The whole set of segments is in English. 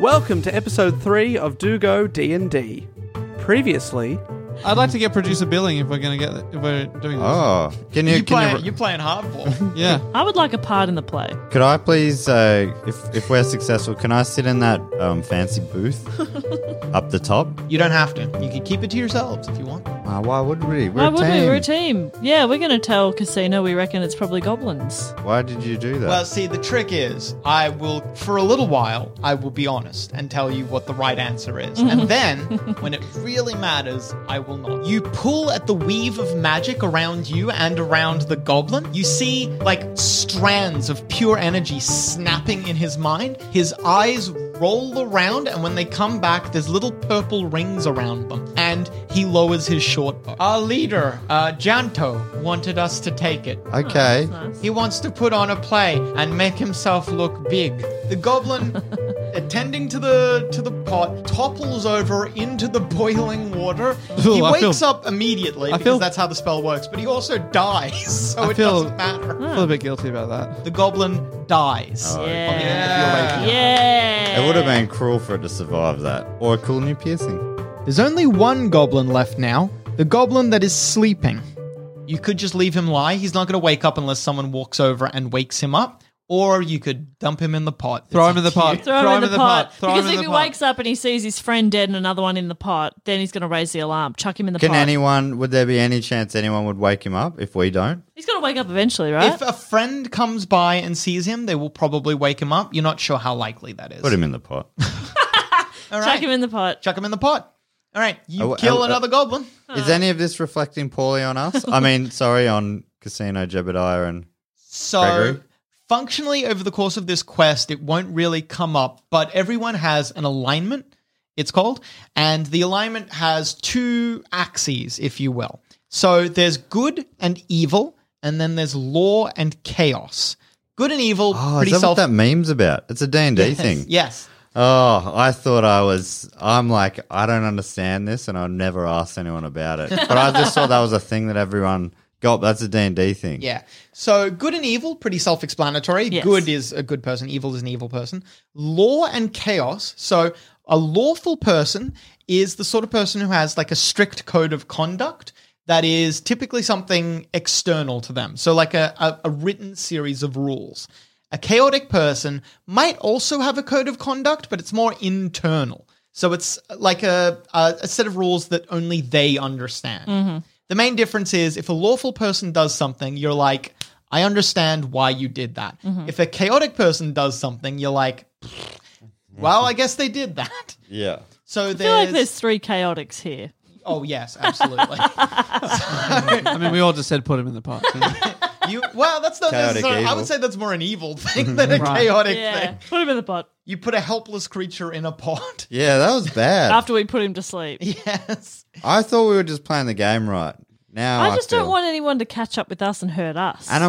Welcome to episode 3 of Do Go D&D. Previously... I'd like to get producer billing if we're doing this. Oh, can you You're playing hardball. Yeah. I would like a part in the play. could I please, if we're successful, can I sit in that fancy booth up the top? You don't have to. You can keep it to yourselves if you want. Why would we? Why would we? We're a team. Yeah, we're going to tell Casino we reckon it's probably goblins. Why did you do that? Well, see, the trick is, I will, for a little while, I will be honest and tell you what the right answer is. And then, when it really matters, I will not. You pull at the weave of magic around you and around the goblin. You see, like, strands of pure energy snapping in his mind. His eyes roll around, and when they come back, there's little purple rings around them. And he lowers his short bow. Our leader, Janto, wanted us to take it. okay. Nice. He wants to put on a play and make himself look big. The goblin, attending to the pot, topples over into the boiling water. He wakes up immediately because that's how the spell works, but he also dies, so it doesn't matter. I feel a bit guilty about that. The goblin dies. Oh, Yeah. Yeah. Yeah. It would have been cruel for it to survive that. Or a cool new piercing. There's only one goblin left now, the goblin that is sleeping. You could just leave him lie. He's not going to wake up unless someone walks over and wakes him up. Or you could dump him in the pot. Throw It's him in the up to pot. you. Throw him in the pot. Throw him Because in if the he pot. wakes up and he sees his friend dead and another one in the pot, then he's going to raise the alarm. Chuck him in the Can pot. would there be any chance anyone would wake him up if we don't? He's going to wake up eventually, right? If a friend comes by and sees him, they will probably wake him up. You're not sure how likely that is. Put him in the pot. All right. Chuck him in the pot. Chuck him in the pot. All right. You Oh, kill oh, another goblin. Is any of this reflecting poorly on us? I mean, sorry, on Casino, Jebediah, and... So, Gregory? functionally, over the course of this quest, it won't really come up, but everyone has an alignment, it's called, and the alignment has two axes, if you will. So, there's good and evil, and then there's law and chaos. Good and evil, Oh, pretty is that self... what that meme's about? It's a D&D thing. Yes. Oh, I thought I'm like, I don't understand this, and I'll never ask anyone about it. But I just thought that was a thing that everyone got. That's a D&D thing. Yeah. So good and evil, pretty self-explanatory. Yes. Good is a good person. Evil is an evil person. Law and chaos. So a lawful person is the sort of person who has like a strict code of conduct that is typically something external to them. So like a written series of rules. A chaotic person might also have a code of conduct, but it's more internal. So it's like a set of rules that only they understand. Mm-hmm. The main difference is if a lawful person does something, you're like, I understand why you did that. Mm-hmm. If a chaotic person does something, you're like, well, I guess they did that. Yeah. So I feel like there's 3 chaotics here. Oh, yes, absolutely. I mean, we all just said put him in the pot. Well, that's not Chaotic necessarily. I evil. would say that's more an evil thing than a Right. chaotic Yeah. thing. Put him in the pot. You put a helpless creature in a pot. Yeah, that was bad. After we put him to sleep. Yes. I thought we were just playing the game right. Now I just don't feel- want anyone to catch up with us and hurt us. And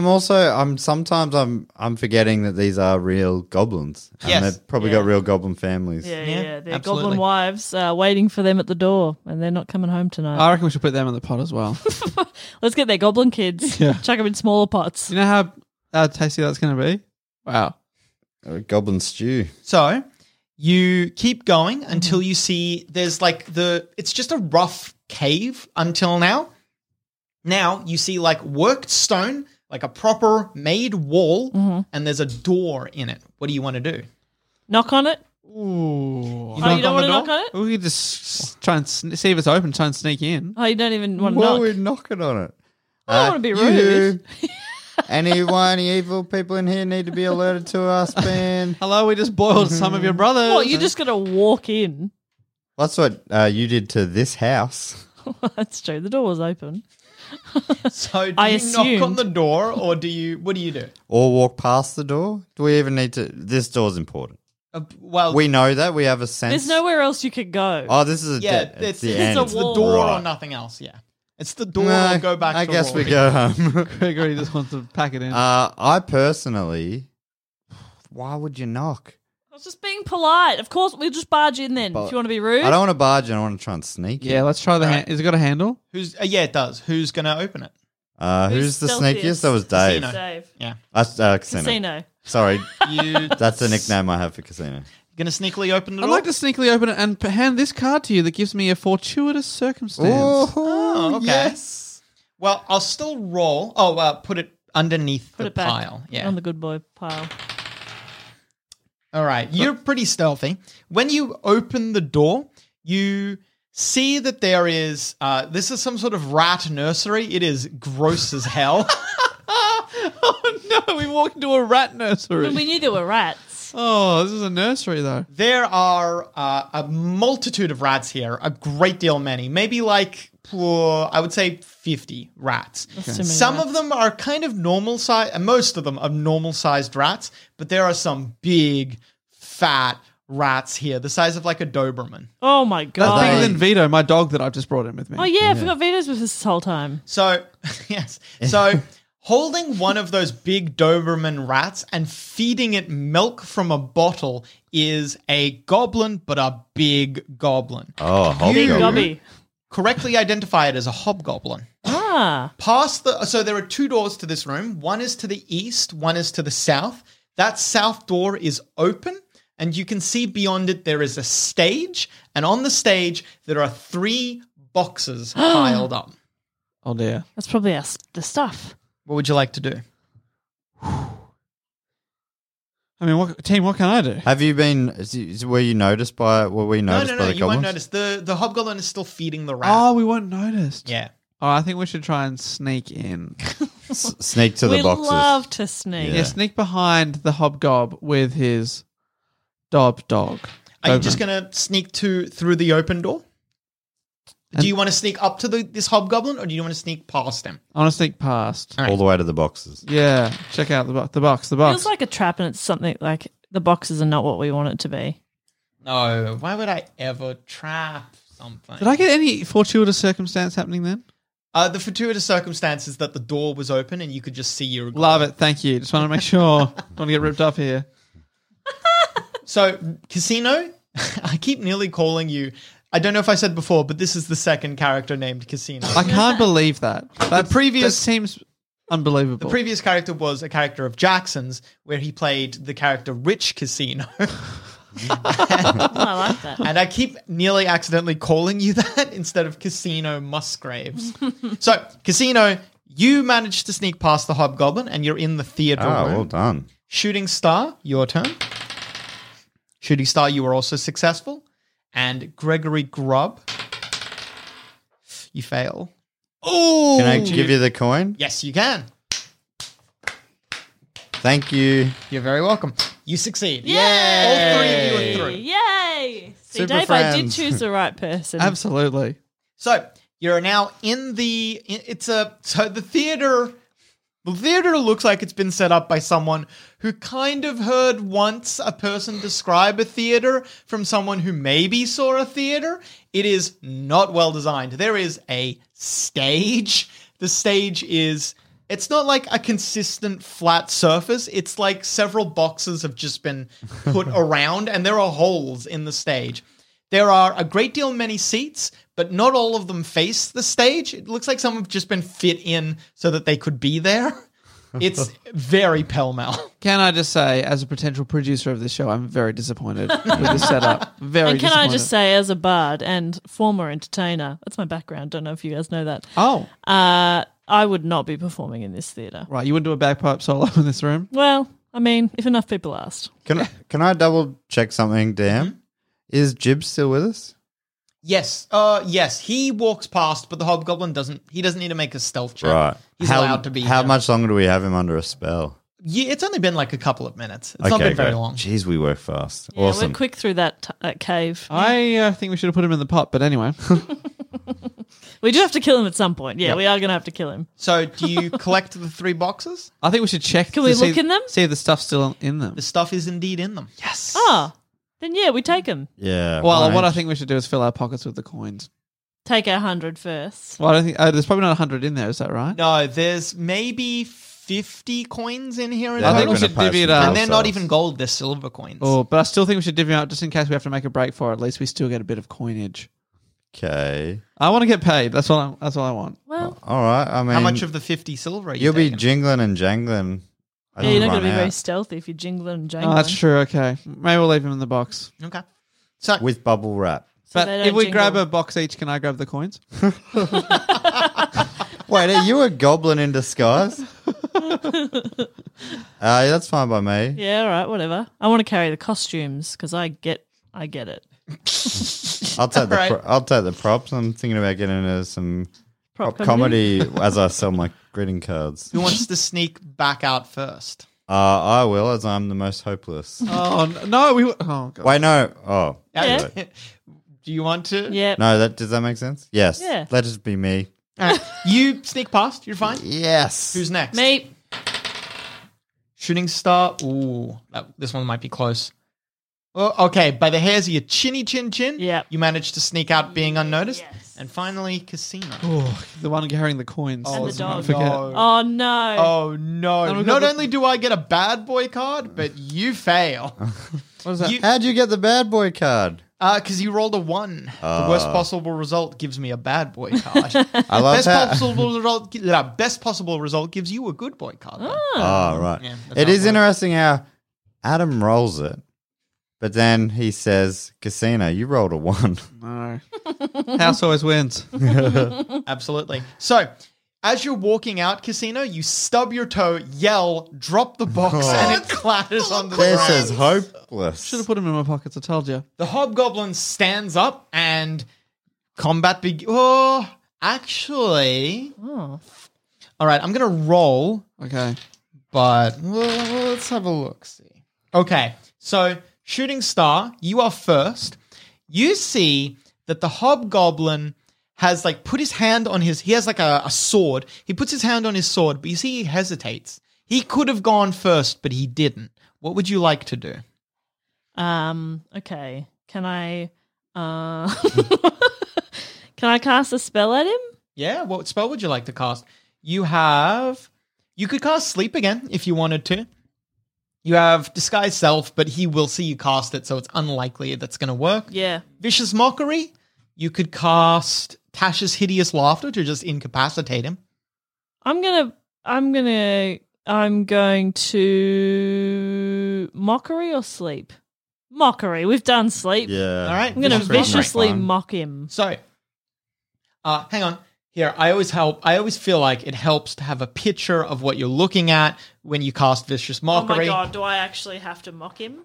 I'm forgetting that these are real goblins. And Yes. they've probably Yeah. got real goblin families. Yeah. They're absolutely. goblin wives waiting for them at the door, and they're not coming home tonight. I reckon we should put them in the pot as well. Let's get their goblin kids. Yeah. Chuck them in smaller pots. You know how tasty that's going to be? Wow. Goblin stew. So you keep going until you see there's like it's just a rough cave until now. Now you see like worked stone, like a proper made wall, and there's a door in it. What do you want to do? Knock on it. Ooh. You knock don't on want the to knock door? on it? We could just try and see if it's open, try and sneak in. Oh, you don't even want to Why knock. are we knocking on it? I don't wanna be rude. Any evil people in here need to be alerted to us, Ben. Hello, we just boiled some of your brothers. What, you're just going to walk in? That's what you did to this house. That's true. The door was open. So do I you knock on assumed. the door or what do you do? Or walk past the door? Do we even need to? This door's important. Well, We know that. We have a sense. There's nowhere else you could go. Oh, this is a yeah, it's the it's end. a the wall. door or Right. nothing else, yeah. It's the door No, or go back I to guess we Rory. go home. Gregory just wants to pack it in. I personally, why would you knock? I was just being polite. Of course, we'll just barge in then if you want to be rude. I don't want to barge in. I want to try and sneak yeah, in. let's try the hand. Has it got a handle? Who's yeah, it does. Who's going to open it? Who's the stealthiest? sneakiest? That was Dave. Casino. Dave. Yeah. Casino. Casino. Sorry, You that's the nickname I have for Casino. Gonna sneakily open the door? I'd like to sneakily open it and hand this card to you that gives me a fortuitous circumstance. Oh, okay. Yes. Well, I'll still roll. Oh, put it underneath Put the it back pile. Yeah. on the good boy pile. All right. You're pretty stealthy. When you open the door, you see that there is, this is some sort of rat nursery. It is gross as hell. Oh no, we walked into a rat nursery. We knew there were rats. Oh, this is a nursery though. There are a multitude of rats here, a great deal many. Maybe like, I would say 50 rats. That's too many Some rats. of them are kind of normal size, and most of them are normal sized rats, but there are some big, fat rats here, the size of like a Doberman. Oh my That's god. bigger than Vito, my dog that I've just brought in with me. Oh yeah, I forgot Vito's with us this whole time. So, yes. So, holding one of those big Doberman rats and feeding it milk from a bottle is a goblin, but a big goblin. Oh, Big hobgoblin. gobby. Correctly identify it as a hobgoblin. Ah. So there are two doors to this room. One is to the east, one is to the south. That south door is open, and you can see beyond it there is a stage, and on the stage there are 3 boxes piled up. Oh dear. That's probably the stuff. What would you like to do? I mean, what can I do? Have you been? Were you noticed by? Were we No, noticed by the you won't goblins? notice. The hobgoblin is still feeding the rat. Oh, we weren't noticed. Yeah. Oh, I think we should try and sneak in. Sneak to the We boxes. love to sneak. Yeah, sneak behind the hobgob with his dog. Are you just going to sneak through the open door? Do you want to sneak up to this hobgoblin, or do you want to sneak past him? I want to sneak past. All right. all the way to the boxes. Yeah, check out the box. Feels like a trap, and it's something like the boxes are not what we want it to be. No, why would I ever trap something? Did I get any fortuitous circumstance happening then? The fortuitous circumstance is that the door was open and you could just see your Love it. Thank you. Just want to make sure. Don't want to get ripped up here. So, Casino, I keep nearly calling you. I don't know if I said before, but this is the second character named Casino. I can't believe that. That previous- seems unbelievable. The previous character was a character of Jackson's, where he played the character Rich Casino. I like that. And I keep nearly accidentally calling you that instead of Casino Musgraves. So, Casino, you managed to sneak past the hobgoblin and you're in the theater Oh, room. well done. Shooting Star, your turn. Shooting Star, you were also successful. And Gregory Grubb, you fail. Oh, Can I give you the coin? Yes, you can. Thank you. You're very welcome. You succeed. Yay! All 3 of you are through. Yay! See, Super Dave, I did friends. choose the right person. absolutely. So you're now in the. The theater. The theater looks like it's been set up by someone who kind of heard once a person describe a theater from someone who maybe saw a theater. It is not well designed. There is a stage. The stage is. It's not like a consistent flat surface. It's like several boxes have just been put around, and there are holes in the stage. There are a great deal many seats, but not all of them face the stage. It looks like some have just been fit in so that they could be there. It's very pell-mell. Can I just say, as a potential producer of this show, I'm very disappointed with the setup. Very and can disappointed. I just say, as a bard and former entertainer, that's my background. Don't know if you guys know that. Oh, I would not be performing in this theatre. right. You wouldn't do a bagpipe solo in this room? Well, I mean, if enough people asked. Can I double check something, Dan? Mm-hmm. Is Jib still with us? Yes, yes, he walks past, but the hobgoblin doesn't. He doesn't need to make a stealth check. Right. He's allowed to be. How here. much longer do we have him under a spell? Yeah, it's only been like a couple of minutes. It's not been very great. long. Jeez, we work fast. Yeah, Awesome. we're quick through that cave. I think we should have put him in the pot, but anyway. We do have to kill him at some point. Yeah, we are going to have to kill him. So, do you collect the 3 boxes? I think we should check. Can to we see- look in them? See if the stuff's still in them. The stuff is indeed in them. Yes. Ah, then yeah, we take him. Yeah. Well, why what I don't think we should do is fill our pockets with the coins. Take our 100 first. Well, I don't think there's probably not 100 in there. Is that right? No, there's maybe 50 coins in here. In Yeah, I think total. we should divvy it up. And they're not ourselves. even gold; they're silver coins. Oh, but I still think we should divvy out just in case we have to make a break for it. At least we still get a bit of coinage. Okay. I want to get paid. That's all I want. Well, All right. I mean, How much of the 50 silver are you you'll be taking? jingling and jangling Yeah, you're not going run to be very out. stealthy if you're jingling and jangling. Oh, that's true. Okay. Maybe we'll leave him in the box. Okay. So With bubble wrap. So But they don't if we jingle. grab a box each, can I grab the coins? Wait, are you a goblin in disguise? That's fine by me. Yeah, all right, whatever. I want to carry the costumes because I get it. I'll take the Alright. I'll take the props. I'm thinking about getting into some Prop prop comedy as I sell my greeting cards. who wants to sneak back out first? I will, as I'm the most hopeless. Oh, no. Oh, God. Wait, no. Oh, Yeah. Do you want to? Yeah. no. Does that make sense? Yes. Yeah. Let it be me. All right. You sneak past. You're fine. Yes. Who's next? Me. Shooting star. Ooh, this one might be close. Oh, okay, by the hairs of your chinny chin chin, Yep. you managed to sneak out being unnoticed. Yes. And finally, casino. Oh, the one carrying the coins. And the Let's not dog. forget. No. Oh no. Oh no! And we Not got the- only do I get a bad boy card, but you fail. What is that? You- How'd you get the bad boy card? Because you rolled a 1. The worst possible result gives me a bad boy card. I love best how. possible result gives you a good boy card. though. Oh, right. Yeah, that's It how it is works. interesting how Adam rolls it, but then he says, "Casino, you rolled a 1." No. House always wins. Absolutely. So, as you're walking out, casino, you stub your toe, yell, drop the box, and it clatters on the This ground. is hopeless. Should have put him in my pockets. I told you. The hobgoblin stands up and combat begins. Oh, actually. Oh. All right, I'm going to roll, Okay. but let's have a look. See. Okay, so shooting star, you are first. You see that the hobgoblin has put his hand on he has a sword. He puts his hand on his sword, but you see he hesitates. He could have gone first, but he didn't. What would you like to do? Okay. Can I can I cast a spell at him? Yeah, what spell would you like to cast? You could cast sleep again if you wanted to. You have disguise self, but he will see you cast it, so it's unlikely that's going to work. Yeah. Vicious mockery. You could cast Tash's hideous laughter to just incapacitate him. I'm going to mockery or sleep? Mockery. We've done sleep. Yeah. All right. I'm going to Vicious mockery. viciously Fine. mock him. So, hang on. Here, I always feel like it helps to have a picture of what you're looking at when you cast Vicious Oh Mockery. my god, do I actually have to mock him?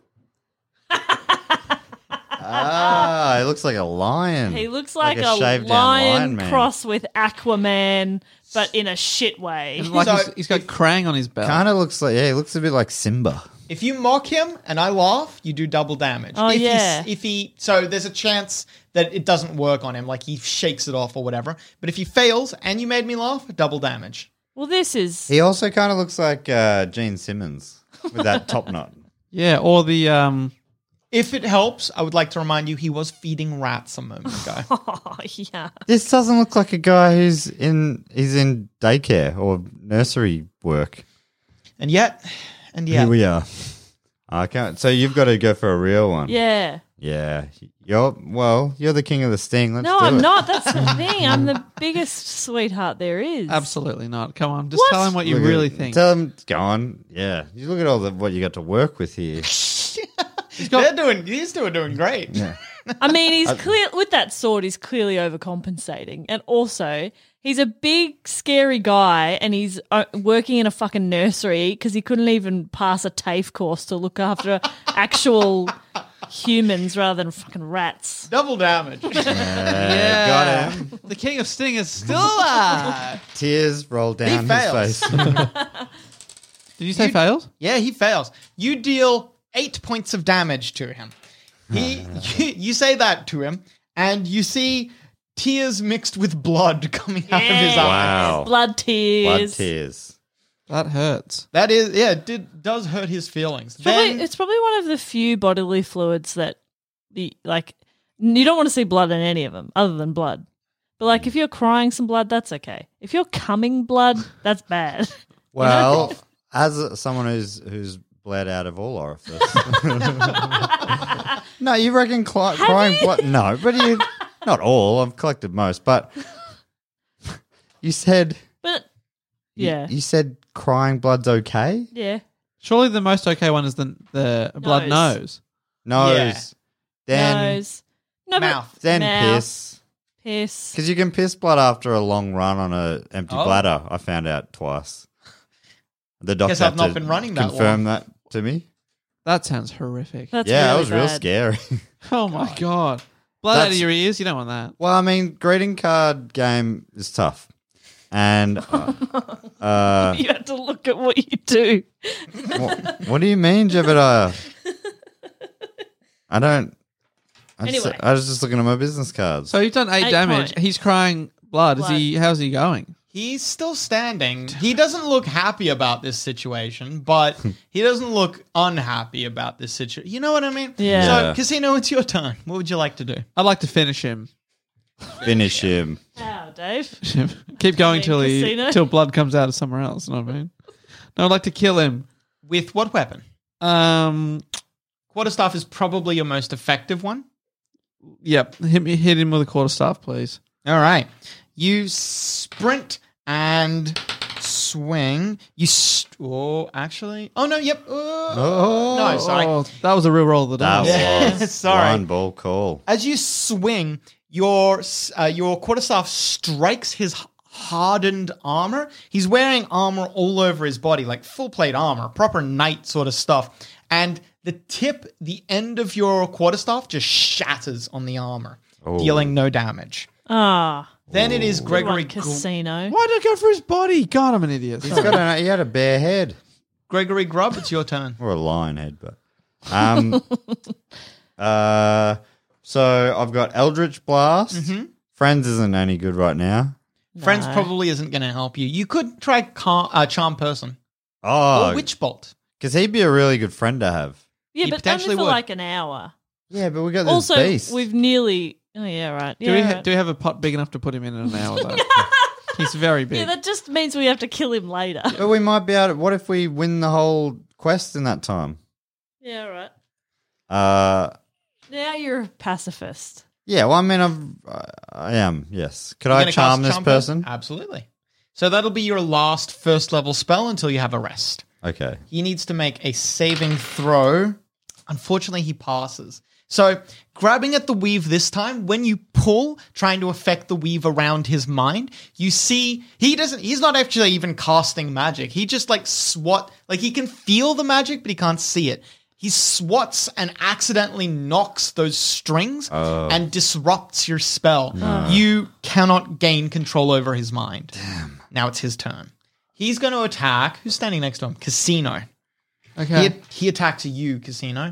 It looks like a lion. He looks like a shaved down lion man. cross with Aquaman, but in a shit way. Like So he's got Krang on his belt. Kind of looks like, he looks a bit like Simba. If you mock him and I laugh, you do double damage. Oh, if yeah. So there's a chance that it doesn't work on him, like he shakes it off or whatever. But if he fails and you made me laugh, double damage. Well, this is... He also kind of looks like Gene Simmons with that top knot. Yeah, or the If it helps, I would like to remind you he was feeding rats a moment ago. Oh, yeah. This doesn't look like a guy who's in daycare or nursery work. and yet, Here we are. I can't. So you've got to go for a real one. Yeah. Yeah. You're the king of the sting. Let's No, do I'm it. not. That's the thing. I'm the biggest sweetheart there is. absolutely not. Come on, just What? tell him what you Look at- really think. Tell him. Go on. Yeah. You look at all what you got to work with here. These two are doing great. Yeah. I mean, he's clear with that sword. He's clearly overcompensating, and also he's a big, scary guy, and he's working in a fucking nursery because he couldn't even pass a TAFE course to look after actual humans rather than fucking rats. Double damage. Got him. The King of Sting is still alive. Tears roll down his fails. face. Did you say failed? Yeah, he fails. You deal 8 points of damage to him. You say that to him, and you see tears mixed with blood coming out of his Yeah. eyes. Wow. Blood tears. Blood tears. That hurts. That is, does hurt his feelings. It's probably one of the few bodily fluids that you don't want to see blood in any of them other than blood. But if you're crying some blood, that's okay. If you're coming blood, that's bad. Well, as someone who's bled out of all orifice. No, you reckon crying blood? No, but not all. I've collected most, but you said But yeah, you said crying blood's okay. yeah. Surely the most okay one is the blood nose. Nose. Then Nose. No, Mouth. Then Mouth. piss. Piss. Because you can piss blood after a long run on an empty bladder. I found out twice. The doctor Guess I've had not to been running that confirm that to me. That sounds horrific. That's Yeah, really it was real bad. scary. Oh my god. Blood out of That's- your ears, you don't want that. Well, I mean, greeting card game is tough. And You have to look at what you do. what do you mean, Jebediah? I don't. Anyway. I was just looking at my business cards. So you've done 8 8 damage. points. He's crying blood. Blood. How's he going? He's still standing. He doesn't look happy about this situation, but he doesn't look unhappy about this situation. You know what I mean? Yeah. Yeah. So, Casino, it's your turn. What would you like to do? I'd like to finish him. Finish him. How, Dave? Keep going Casino? till blood comes out of somewhere else. You know what I mean? No, I'd like to kill him. With what weapon? Quarterstaff is probably your most effective one. Yep. Hit him with a quarterstaff, please. All right. You sprint and swing. Actually. Oh, no, yep. No, sorry. Oh, that was a real roll of the That dice. Yeah, was sorry. one ball call. As you swing, your quarterstaff strikes his hardened armor. He's wearing armor all over his body, like full plate armor, proper knight sort of stuff. And the end of your quarterstaff just shatters on the armor, dealing no damage. Ah. Then it is Gregory Casino. Why did I go for his body? God, I'm an idiot. He had a bare head. Gregory Grubb, it's your turn. Or a lion head, but. So I've got Eldritch Blast. Mm-hmm. Friends isn't any good right now. Friends probably isn't going to help you. You could try Charm Person Oh, or Witch Bolt. because he'd be a really good friend to have. Yeah, He but potentially only for would. like an hour. Yeah, but we got this Also, beast. we've nearly... Oh, yeah, right. Do Yeah, we right. do we have a pot big enough to put him in an hour, though? He's very big. Yeah, that just means we have to kill him later. But we might be able to. What if we win the whole quest in that time? Yeah, right. Yeah, Now you're a pacifist. well, I mean, I am, yes. Could You I gonna charm cast this Charm person? Absolutely. So that'll be your last first level spell until you have a rest. Okay. He needs to make a saving throw. Unfortunately, he passes. So, grabbing at the weave this time, when you pull, trying to affect the weave around his mind, you see he's not actually even casting magic. He just he can feel the magic, but he can't see it. He swats and accidentally knocks those strings and disrupts your spell. You cannot gain control over his mind. Damn. Now it's his turn. He's going to attack. Who's standing next to him? Casino. Okay. He attacks you, Casino.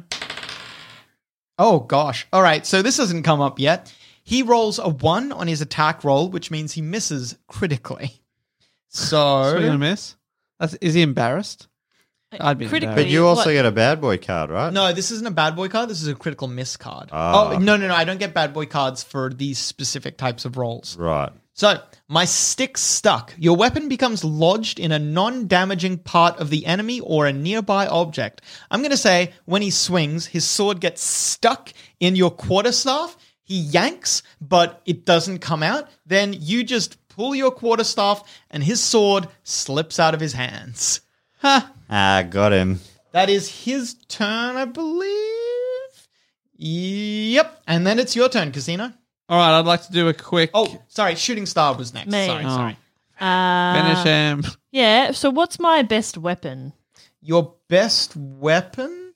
Oh, gosh. All right, so this hasn't come up yet. He rolls a 1 on his attack roll, which means he misses critically. So you're So, gonna miss? Is he embarrassed? I'd be Critically- But you also What? get a bad boy card, right? no, this isn't a bad boy card. This is a critical miss card. Ah. Oh, no. I don't get bad boy cards for these specific types of rolls. Right. So, my stick stuck. Your weapon becomes lodged in a non-damaging part of the enemy or a nearby object. I'm going to say when he swings, his sword gets stuck in your quarterstaff. He yanks, but it doesn't come out. Then you just pull your quarterstaff and his sword slips out of his hands. Got him. That is his turn, I believe. Yep. And then it's your turn, Casino. All right, I'd like to do a quick Oh, sorry. Shooting Star was next. Me. Sorry. finish him. Yeah, so what's my best weapon? Your best weapon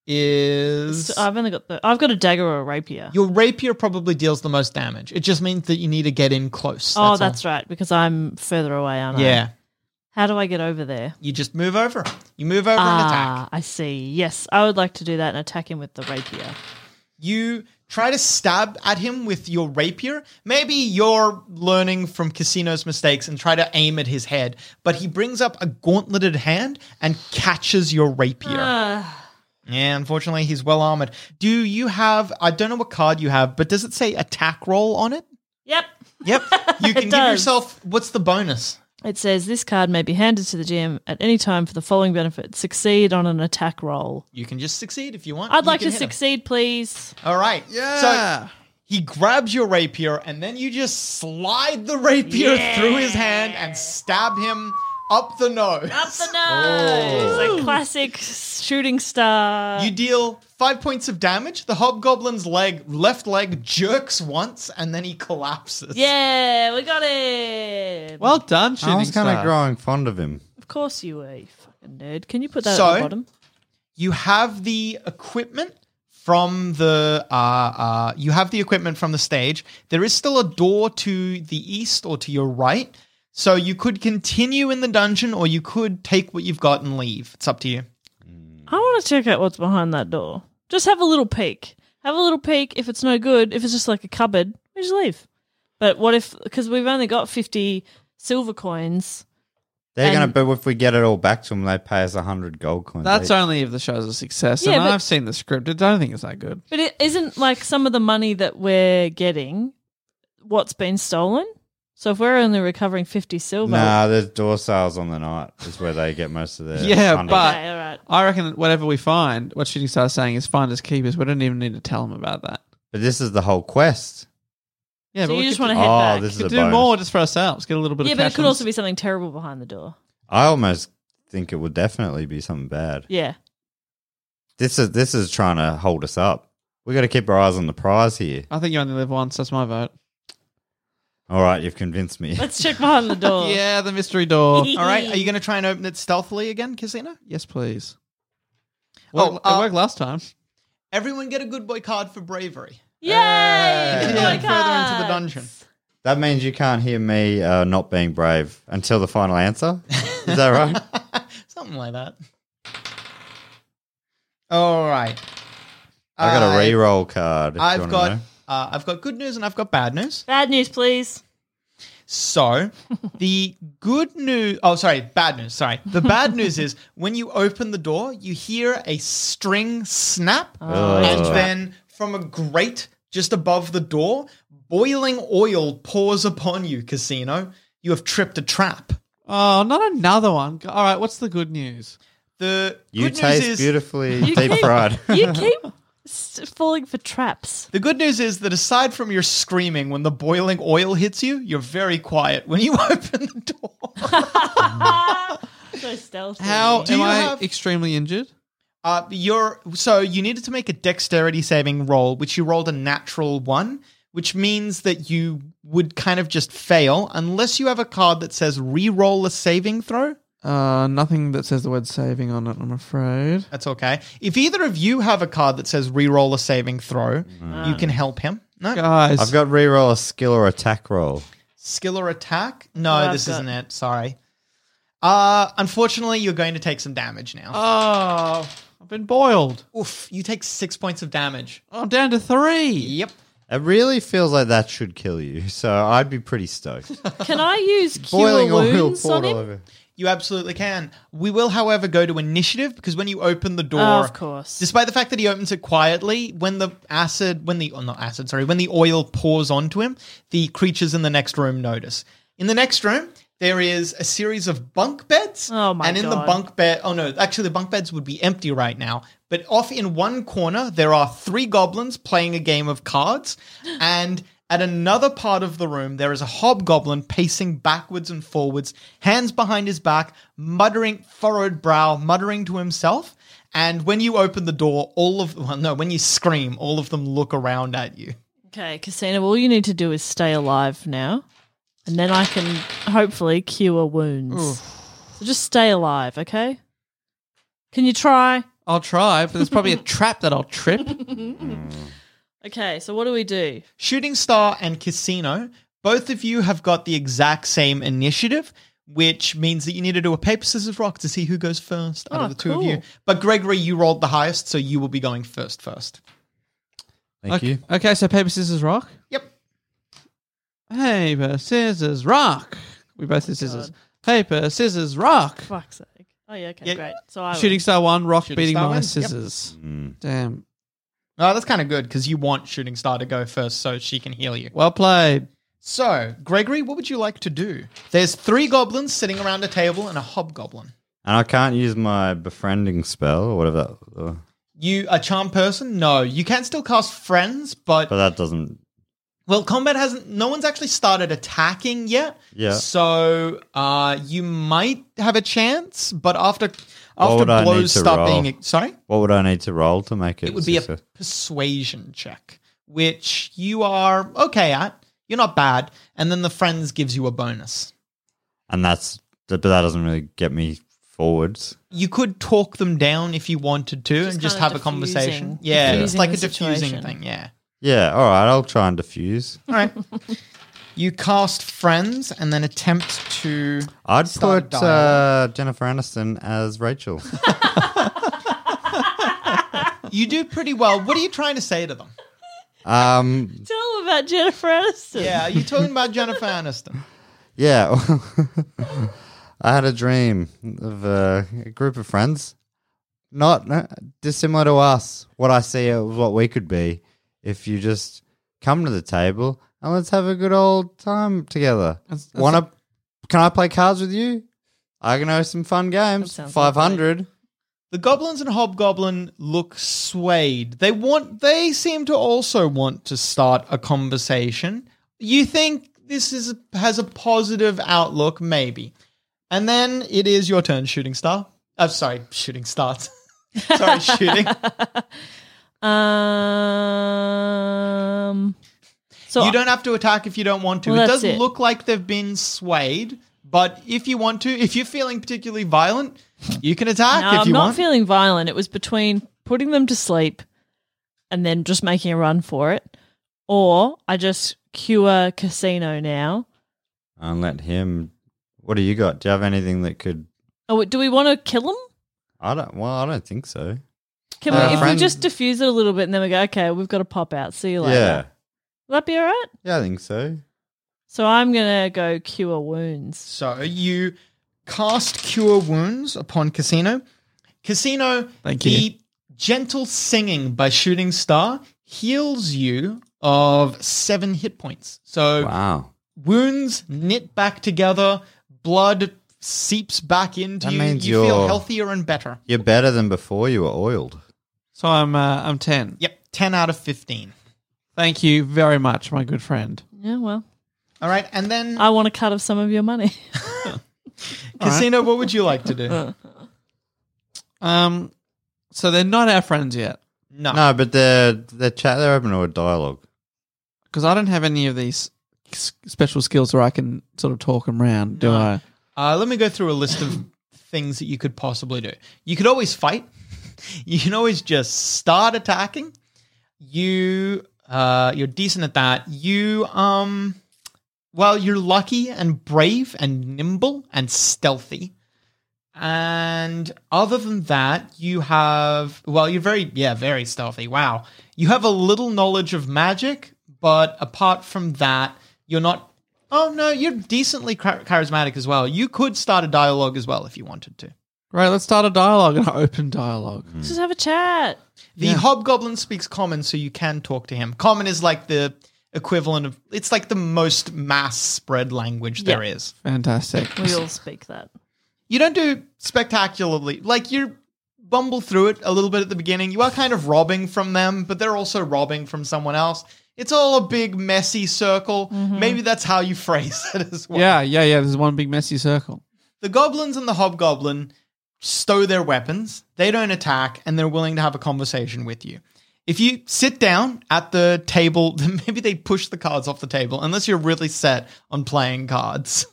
is So I've got a dagger or a rapier. your rapier. Probably deals the most damage. It just means that you need to get in close. That's right, because I'm further away, aren't all. I? Yeah. How do I get over there? You just move over. You move over and attack. I see. Yes, I would like to do that and attack him with the rapier. You try to stab at him with your rapier. Maybe you're learning from Casino's mistakes and try to aim at his head, but he brings up a gauntleted hand and catches your rapier. Yeah, unfortunately, he's well armored. Do you have, I don't know what card you have, but does it say attack roll on it? Yep. Yep. You can give does. yourself, what's the bonus? It says this card may be handed to the GM at any time for the following benefit. Succeed on an attack roll. You can just succeed if you want. I'd You like can to hit him. succeed, please. All right. Yeah. So he grabs your rapier and then you just slide the rapier through his hand and stab him Up the nose. Up the nose. A classic shooting star. You deal 5 points of damage. The hobgoblin's left leg jerks once, and then he collapses. Yeah, we got it. Well done, shooting I was kind of star. growing fond of him. Of course you were, you fucking nerd. Can you put that So- at the bottom? You have the equipment from the stage. There is still a door to the east or to your right. So you could continue in the dungeon, or you could take what you've got and leave. It's up to you. I want to check out what's behind that door. Just have a little peek. Have a little peek. If it's no good, if it's just like a cupboard, we just leave. But what if, because we've only got 50 silver coins. They're And- but if we get it all back to them, they pay us 100 gold coins. That's each. only if the show's a success. Yeah, and but- I've seen the script. I don't think it's that good. But it isn't like some of the money that we're getting what's been stolen. So if we're only recovering 50 silver. Nah, there's door sales on the night. Is where they get most of their Yeah, funding. but- Okay, all right. I reckon that whatever we find, what Shooting Star's saying is find us keepers. We don't even need to tell them about that. But this is the whole quest. Yeah, So but you we just could want to do- head Oh, back. this is we a could do bonus. more just for ourselves. Get a little bit Yeah, of but cash it could on also us. be something terrible behind the door. I almost think it would definitely be something bad. Yeah. This is trying to hold us up. We got to keep our eyes on the prize here. I think you only live once. That's my vote. All right, you've convinced me. Let's check behind the door. Yeah, the mystery door. All right. Are you going to try and open it stealthily again, Casino? Yes, please. Oh, It worked last time. Everyone get a good boy card for bravery. Yay! Heading Good boy further into the cards. dungeon. That means you can't hear me not being brave until the final answer. Is that right? Something like that. All right. I got a re-roll card. if you I've wanna got know. I've got good news and I've got bad news. Bad news, please. So, the good news... Oh, sorry, bad news. Sorry. The bad news is when you open the door, you hear a string snap, and then from a grate just above the door, boiling oil pours upon you, Casino. You have tripped a trap. Oh, not another one. All right, what's the good news? The You good news taste is... beautifully You deep keep- fried. You keep falling for traps. The good news is that aside from your screaming when the boiling oil hits you, you're very quiet when you open the door. So stealthy. How Do am you I have- extremely injured? So you needed to make a dexterity saving roll, which you rolled a natural 1, which means that you would kind of just fail unless you have a card that says re-roll a saving throw. Nothing that says the word saving on it, I'm afraid. That's okay. If either of you have a card that says re-roll a saving throw, you can help him. No. Guys, I've got re-roll a skill or attack roll. Skill or attack? No, I've this got- isn't it. Sorry. Unfortunately, you're going to take some damage now. oh, I've been boiled. Oof, you take 6 points of damage. I'm down to 3. Yep. It really feels like that should kill you, so I'd be pretty stoked. Can I use cure Boiling oil wounds on poured all him? over. You absolutely can. We will, however, go to initiative because when you open the door, Oh, of course. despite the fact that he opens it quietly, when the oil pours onto him, the creatures in the next room notice. In the next room, there is a series of bunk beds. Oh, my And in the God. bunk bed, actually the bunk beds would be empty right now. But off in one corner, there are 3 goblins playing a game of cards. And at another part of the room, there is a hobgoblin pacing backwards and forwards, hands behind his back, furrowed brow, muttering to himself. And when you open the door, when you scream, all of them look around at you. Okay, Casino, all you need to do is stay alive now. And then I can hopefully cure wounds. So just stay alive, okay? Can you try? I'll try, but there's probably a trap that I'll trip. Okay, so what do we do? Shooting Star and Casino, both of you have got the exact same initiative, which means that you need to do a paper, scissors, rock to see who goes first out Oh, of the two of you. cool. But Gregory, you rolled the highest, so you will be going first. Thank you. Okay, so paper, scissors, rock. Yep. Paper, scissors, rock. We both did scissors. Paper, scissors, rock. Fuck's sake. Oh, yeah, okay, Yeah. great. So I Shooting Star 1, rock Shooting beating Star my wins, yep. scissors. Mm. Damn. Oh, that's kind of good because you want Shooting Star to go first so she can heal you. Well played. So, Gregory, what would you like to do? There's 3 goblins sitting around a table and a hobgoblin. And I can't use my befriending spell or whatever You a charm person? No. You can still cast friends, but but that doesn't. Well, combat hasn't. No one's actually started attacking yet. Yeah. So you might have a chance, but after would I need blows to start roll? being sorry, What would I need to roll to make it? it would be a success? persuasion check, which you are okay at. You're not bad, and then the friends gives you a bonus. And but that doesn't really get me forwards. You could talk them down if you wanted to, and just kinda have a conversation. diffusing. Yeah, it's Diffusing like a the diffusing situation. thing. Yeah. Yeah, all right, I'll try and diffuse. All right. You cast friends and then attempt to. I'd Start put dialogue. Jennifer Aniston as Rachel. You do pretty well. What are you trying to say to them? Tell them about Jennifer Aniston. Yeah, are you talking about Jennifer Aniston? Yeah. I had a dream of a group of friends, not dissimilar to us. What I see is what we could be if you just come to the table and let's have a good old time together. Can I play cards with you? I can know some fun games. sounds 500. The goblins and hobgoblin look swayed. They seem to also want to start a conversation. You think this has a positive outlook, maybe. And then it is your turn, Shooting Star. Sorry, Shooting Stars. Sorry, Shooting. So You don't have to attack if you don't want to. Well, It that's does it. look like they've been swayed, but if you want to, if you're feeling particularly violent, you can attack No, if I'm you not want. feeling violent. It was between putting them to sleep and then just making a run for it, or I just cure Casino now. And let him. What do you got? Do you have anything that could? Oh, do we want to kill him? I don't think so. Can we? If we friend- just diffuse it a little bit and then we go, okay, we've got to pop out. See you later. Yeah. Will that be all right? Yeah, I think so. So I'm gonna go cure wounds. So you cast Cure Wounds upon Casino. Casino, Thank the you. gentle singing by Shooting Star heals you of 7 hit points. So Wow. wounds knit back together, blood seeps back into That you. means You feel you're- healthier and better. You're better than before you were oiled. So I'm 10. Yep, 10 out of 15. Thank you very much, my good friend. Yeah, well, All right, and then I want a cut of some of your money. Casino, what would you like to do? So they're not our friends yet No. No, but they're open to a dialogue. because I don't have any of these special skills where I can sort of talk them round. Do No. I? Let me go through a list of things that you could possibly do. You could always fight. You can always just start attacking. You're decent at that. You're lucky and brave and nimble and stealthy. And other than that, you're very stealthy. Wow. You have a little knowledge of magic, but apart from that, you're not. Oh, no, you're decently charismatic as well. You could start a dialogue as well if you wanted to. Right, let's start a dialogue, an open dialogue. Just have a chat. The hobgoblin speaks common, so you can talk to him. Common is like the equivalent of, it's like the most mass spread language there is. Fantastic. We all speak that. You don't do spectacularly, like you bumble through it a little bit at the beginning. You are kind of robbing from them, but they're also robbing from someone else. It's all a big messy circle. Maybe that's how you phrase it as well. Yeah. There's one big messy circle. The goblins and the hobgoblin stow their weapons. They don't attack, and they're willing to have a conversation with you. If you sit down at the table, then maybe they push the cards off the table, unless you're really set on playing cards.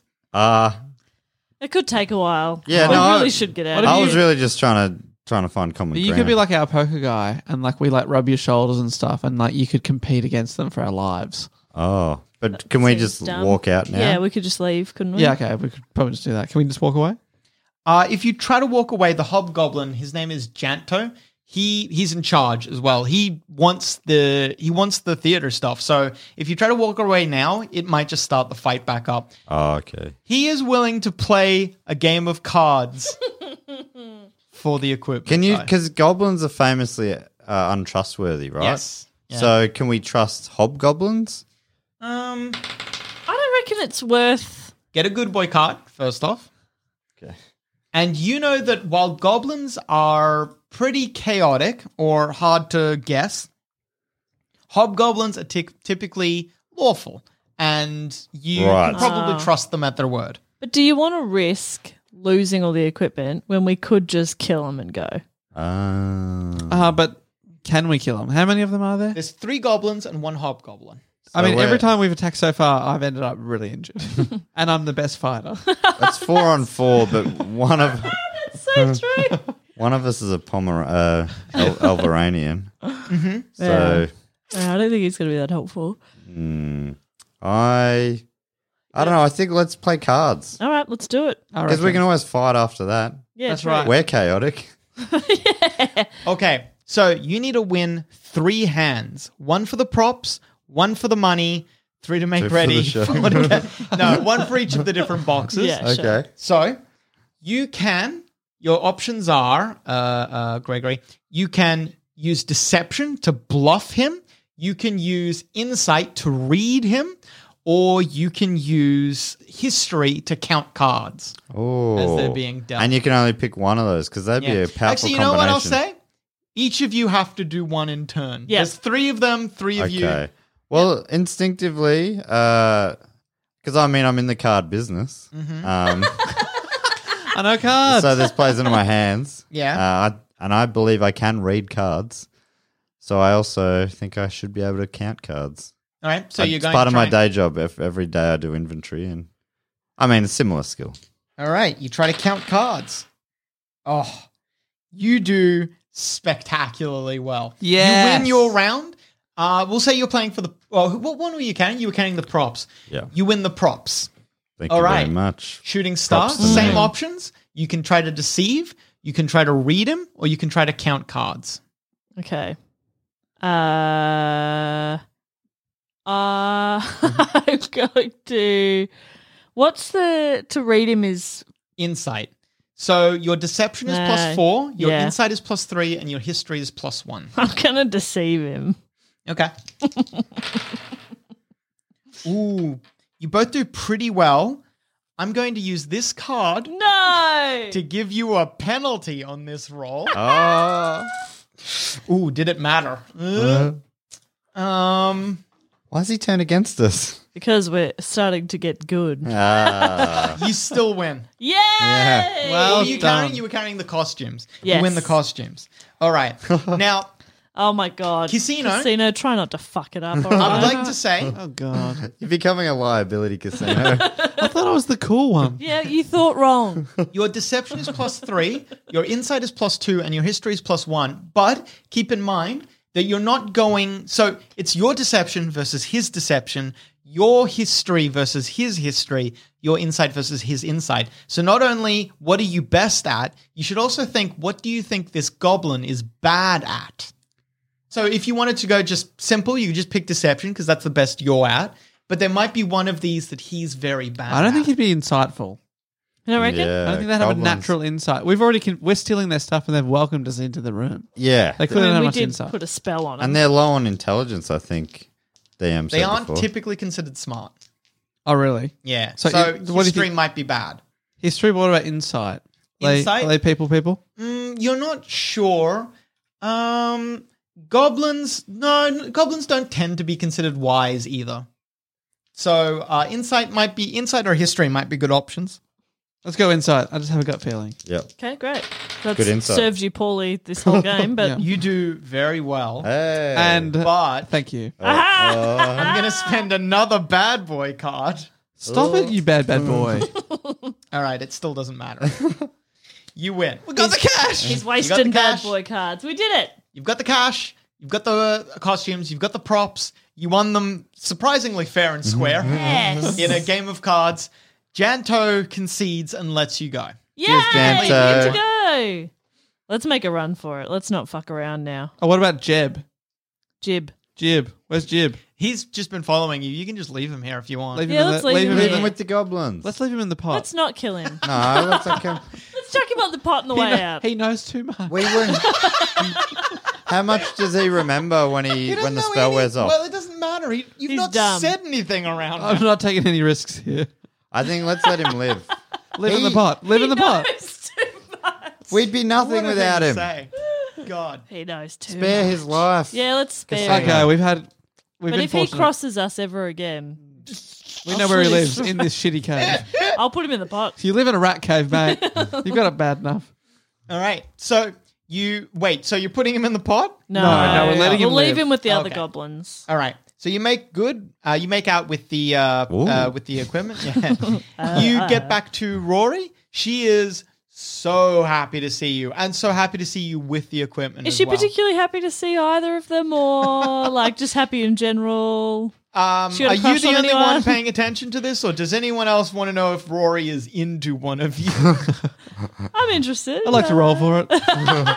It could take a while. Yeah, we no, really I- should get out. I was really just trying to find common But you ground. could be like our poker guy, and like we like rub your shoulders and stuff, and like you could compete against them for our lives. Oh, but can we Seems just dumb. walk out now? Yeah, we could just leave, couldn't we? Yeah, okay, we could probably just do that. Can we just walk away? If you try to walk away, the hobgoblin, his name is Janto. He's in charge as well. He wants the theater stuff. So if you try to walk away now, it might just start the fight back up. Oh, okay. He is willing to play a game of cards for the equipment. Can you? side. Because goblins are famously untrustworthy, right? Yes. Yeah. So can we trust hobgoblins? Um, I don't reckon it's worth. get a good boy card first off. Okay. And you know that while goblins are pretty chaotic or hard to guess, hobgoblins are typically lawful, and you Right. can probably trust them at their word. But do you want to risk losing all the equipment when we could just kill them and go? But can we kill them? How many of them are there? There's 3 goblins and 1 hobgoblin. I mean, we're- every time we've attacked so far, I've ended up really injured. And I'm the best fighter. That's 4 on 4, but one of So true. one of us is a Alvaranian. So Yeah, I don't think he's going to be that helpful. I don't know. I think let's play cards All right, let's do it. I because we reckon. can always fight after that. Yeah, That's true. right. We're chaotic. Okay, so you need to win 3 hands. 1 for the props, 1 for the money, 3 to make 2 for ready. the show. No, 1 for each of the different boxes. Yeah. Sure. Okay. So your options are, Gregory, you can use deception to bluff him, you can use insight to read him, or you can use history to count cards Oh, as they're being dealt. and you can only pick one of those because that'd be a powerful Actually, you know what I'll combination. say? Each of you have to do one in turn. Yeah. There's 3 of them, 3 of you. Okay. Well, instinctively, because I'm in the card business. I know cards. So this plays into my hands. Yeah. And I believe I can read cards. So I also think I should be able to count cards. All right, so you're It's going part to of try my day job. Every day I do inventory, and a similar skill. All right, you try to count cards. Oh, you do spectacularly well. Yes. You win your round. We'll say you're playing for the... Well, what one were you counting? You were counting the props. Yeah. You win the props. Thank All you right. very much. Shooting star, Props to same me. options. You can try to deceive, you can try to read him, or you can try to count cards. Okay. I'm going to. What's the to read him is? Insight. So your deception is No. +4, your Yeah. insight is +3, and your history is +1. I'm gonna deceive him. Okay. Ooh, you both do pretty well. I'm going to use this card No. to give you a penalty on this roll. Oh. Ooh, did it matter? Why has he turned against us? Because we're starting to get good. You still win. Yay! Yeah. What Well were you done. carrying? You were carrying the costumes. Yes. You win the costumes. All right. Now, Oh my god. Casino. Try not to fuck it up. All I would right? like to say Oh, God. You're becoming a liability casino. I thought I was the cool one. Yeah, you thought wrong. your deception is +3, your insight is +2, and your history is +1. But keep in mind that you're not going. So it's your deception versus his deception, your history versus his history, your insight versus his insight. So not only what are you best at, you should also think, what do you think this goblin is bad at? So if you wanted to go just simple, you could just pick deception because that's the best you're at. But there might be one of these that he's very bad I don't at. think he'd be insightful. You don't reckon? Yeah, I don't think they'd have a goblins. natural insight. We're stealing their stuff and they've welcomed us into the room. Yeah. They clearly don't have we much did insight. put a spell on him. And they're low on intelligence, I think. DM They said aren't before. typically considered smart. Oh, really? Yeah. So So, what do you history think- might be bad. History, what about insight? Insight? Are they people? You're not sure. Goblins don't tend to be considered wise either. So insight or history might be good options. Let's go insight. I just have a gut feeling. Yep. Okay, great. That's Good insight. served you poorly this whole game, but Yeah. You do very well. Hey. And But thank you. I'm going to spend another bad boy card. Stop it, you bad boy. All right, it still doesn't matter. You win. We got the cash. he's got wasting the bad cash. boy cards. We did it. You've got the cash. You've got the costumes. You've got the props. You won them surprisingly fair and square Yes. in a game of cards. Janto concedes and lets you go. Yay! Janto. Good to go. Let's make a run for it. Let's not fuck around now. Oh, what about Jeb? Jib. Jib. Where's Jib? He's just been following you. You can just leave him here if you want. Leave Yeah, him in let's the, leave him Leave Yeah. him with the goblins. Let's leave him in the pot. Let's not kill him. No, let's okay. Let's chuck him on the pot on the way out. He knows too much. We were. How much does he remember when He doesn't when the know spell any- wears off? Well, it doesn't matter. You've He's not dumb. said anything around I'm him. not taking any risks here. I think let's let him live. Live in He- the pot. Live in the pot. He knows too much. We'd be nothing What a without thing him. to say. God. He knows too Spare much. his life. Yeah, let's spare Casino. him. Okay, we've had we've But been if he fortunate. crosses us ever again, We know where he lives, in this shitty cave. I'll put him in the pot. If you live in a rat cave, mate, you've got it bad enough. All right. So so you're putting him in the pot? No, No, we're letting him We'll leave live. him with the other Okay. goblins. All right. So you make good. You make out with the equipment. Yeah. You get back to Rory. She is so happy to see you, and so happy to see you with the equipment. Is as she well. particularly happy to see either of them, or like just happy in general? She Are got a you crush the on only anyone? one paying attention to this, or does anyone else want to know if Rory is into one of you? I'm interested. I'd like to roll for it.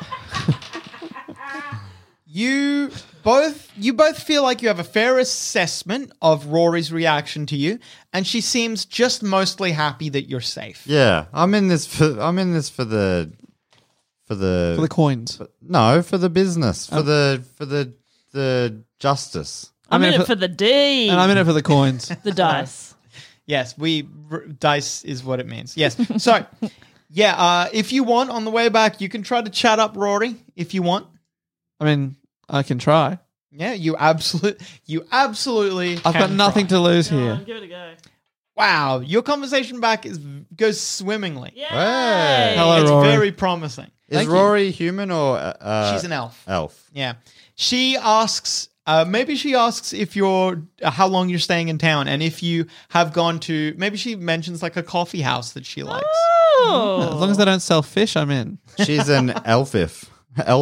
You both feel like you have a fair assessment of Rory's reaction to you, and she seems just mostly happy that you're safe. Yeah, I'm in this for the For the coins. no, for the business, for the justice. I'm in in it for the D. And I'm in it for the coins. the dice. Yes, dice is what it means. Yes. So, yeah, if you want on the way back, you can try to chat up Rory if you want. I mean, I can try. Yeah, you absolutely I've got nothing to lose here. Give it a go. Wow, your conversation back goes swimmingly. Yay! Hey. Hello, It's Rory. very promising. Is Rory human or She's an elf. elf? Yeah. She asks, maybe she asks if you're, how long you're staying in town, and if you have gone to, maybe she mentions like a coffee house that she likes. Oh. As long as they don't sell fish, I'm in. She's an elf.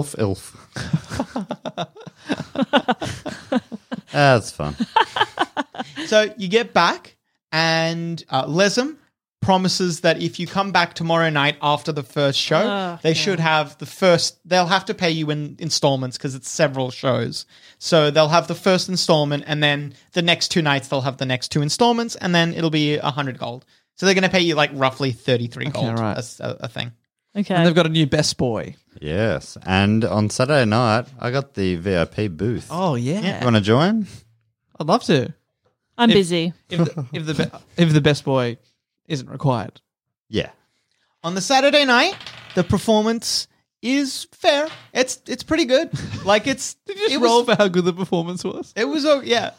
That's fun. So you get back, and Lesem promises that if you come back tomorrow night after the first show, should have they'll have to pay you in installments because it's several shows. So they'll have the first installment, and then the next 2 nights they'll have the next 2 installments, and then it'll be 100 gold. So they're going to pay you like roughly 33 gold. right. That's a thing. Okay. And they've got a new best boy. Yes, and on Saturday night I got the VIP booth. Oh, yeah. You want to join? I'd love to. I'm busy. If the best boy isn't required. Yeah. On the Saturday night, the performance is fair. It's pretty good. Like Did you just roll for how good the performance was? It was, yeah.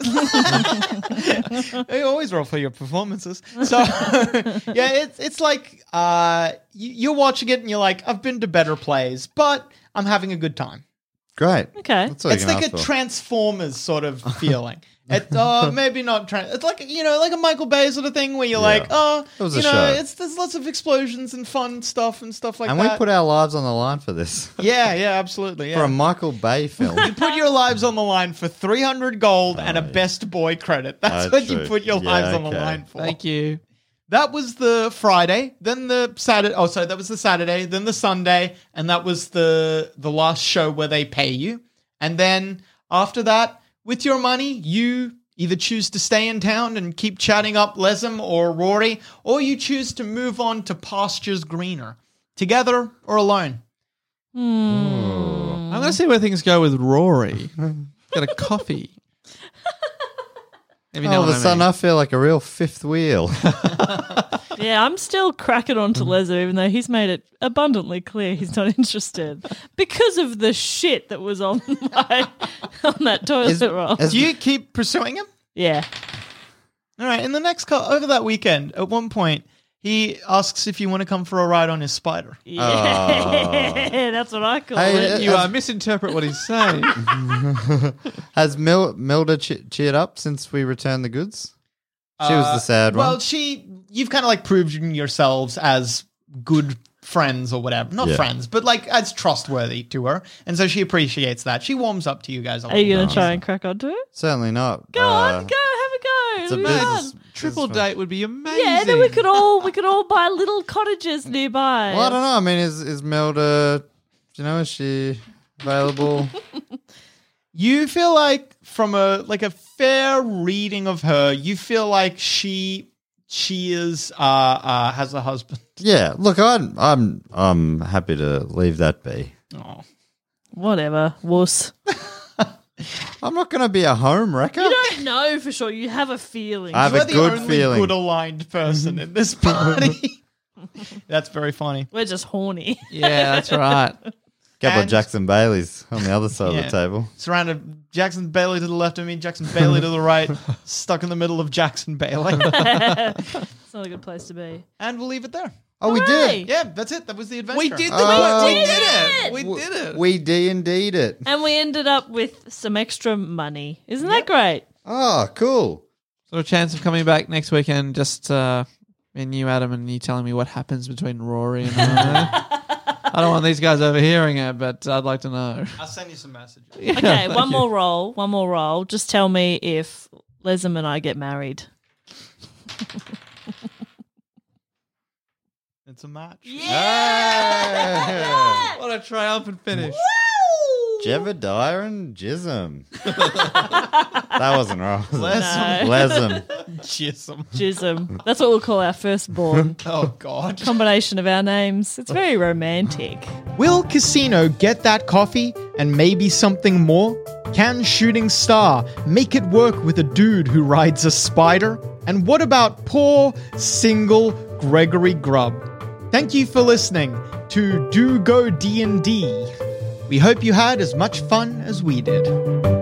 You always roll for your performances. So, yeah, it's like you're watching it and you're like, I've been to better plays, but I'm having a good time. Great. Okay. That's all you It's can like ask a for. Transformers sort of feeling. Maybe not. It's like like a Michael Bay sort of thing where you're like, It was a show. there's lots of explosions and fun stuff and stuff like And that. we put our lives on the line for this. yeah, absolutely. For Yeah. a Michael Bay film. Put your lives on the line for 300 gold and a best boy credit. That's what you true. put your Yeah, lives on the okay. line for. Thank you. That was the Friday, then the Saturday. Oh, sorry, that was the Saturday, then the Sunday, and that was the last show where they pay you. And then after that, with your money, you either choose to stay in town and keep chatting up Lesem or Rory, or you choose to move on to pastures greener, together or alone. I'm going to see where things go with Rory. Got a coffee. If you know All of what a I sudden mean. I feel like a real fifth wheel. Yeah, I'm still cracking on to Lezo, even though he's made it abundantly clear he's not interested because of the shit that was on that toilet roll. Is- Do you keep pursuing him? Yeah. All right. In the next over that weekend, at one point, he asks if you want to come for a ride on his spider. Yeah, that's what I call Hey, it. You misinterpret what he's saying. Has Milda cheered up since we returned the goods? She was the sad one. Well, you've kind of like proved yourselves as good friends or whatever. Not Yeah. friends, but like as trustworthy to her. And so she appreciates that. She warms up to you guys a lot. Are you going to try and crack onto it? Certainly not. Go on, have a go. It's a It'll be fun. business. Triple date would be amazing. Yeah, then we could all buy little cottages nearby. Well, I don't know. I mean, is Milda, is she available? You feel like from a fair reading of her, you feel like she is has a husband. Yeah. Look, I'm happy to leave that be. Oh. Whatever, wuss. I'm not going to be a home wrecker. You don't know for sure. You have a feeling. I have You're a the good only feeling. good aligned person in this party. That's very funny. We're just horny. Yeah, that's right. Couple of And- Jackson Baileys on the other side of Yeah. the table. Surrounded Jackson Bailey to the left of me, Jackson Bailey to the right, stuck in the middle of Jackson Bailey. It's not a good place to be. And we'll leave it there. Oh, we Hooray! did. Yeah, that's it. That was the adventure. We did Oh. we did it! it. We did it. We D&D'd it. And we ended up with some extra money. Isn't that great? Oh, cool. So a chance of coming back next weekend, just me and you, Adam, and you telling me what happens between Rory and I. I don't want these guys overhearing it, but I'd like to know. I'll send you some messages. Okay, one more roll. Just tell me if Lesem and I get married. It's a match. Yeah. What a triumphant finish. Jebediah and Jism. That wasn't right. Was it? Lesem. Lesem. Jism. Jism. That's what we'll call our firstborn. Oh, God. Combination of our names. It's very romantic. Will Casino get that coffee and maybe something more? Can Shooting Star make it work with a dude who rides a spider? And what about poor, single Gregory Grubb? Thank you for listening to Do Go D&D. We hope you had as much fun as we did.